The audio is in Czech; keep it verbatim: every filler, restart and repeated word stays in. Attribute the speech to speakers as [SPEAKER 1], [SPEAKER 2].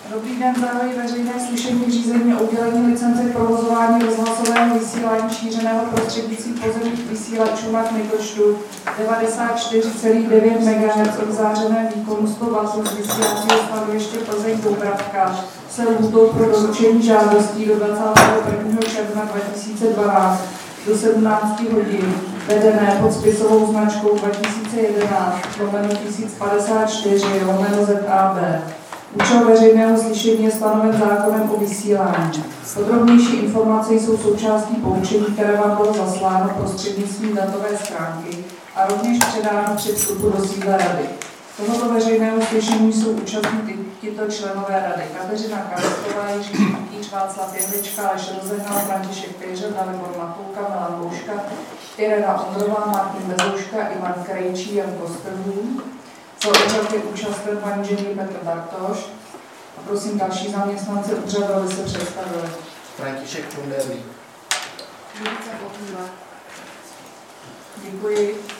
[SPEAKER 1] Dobrý den, zahajuji veřejné slyšení řízení o udělení licence k provozování rozhlasového vysílání šířeného prostřednictvím pozemních vysílačů na kmitočtu devadesát čtyři celá devět megahertzů v zářeném výkonu sto wattů z vysílacího stanoviště Plzeň Doubravka se lhůtou pro doručení žádostí do dvacátého prvního června dva tisíce dvanáct do sedmnácti hodin, vedené pod spisovou značkou dva tisíce jedenáct lomeno tisíc padesát čtyři lomeno Z A B. Účel veřejného slyšení je stanoven zákonem o vysílání. Podrobnější informace jsou součástí poučení, které vám bylo zasláno prostřednictvím datové schránky a rovněž předáno při vstupu do sídla rady. Tohoto veřejného slyšení jsou účastní tito členové rady: Kateřina Karstová, Jiří Kutíř, Václav Jehlička, Aleš Rozehnal, František Pejřel, Dalibor Matulka, Milan Bouška, Irena Ondrová, Martin Bezouška, Ivan Krejčí, Jan Kostrhů. Co úřad je účasten paní inženýr Petr Bartoš. A prosím další zaměstnance úřadu, aby se představili.
[SPEAKER 2] František Čunderlík.
[SPEAKER 1] Děkuji.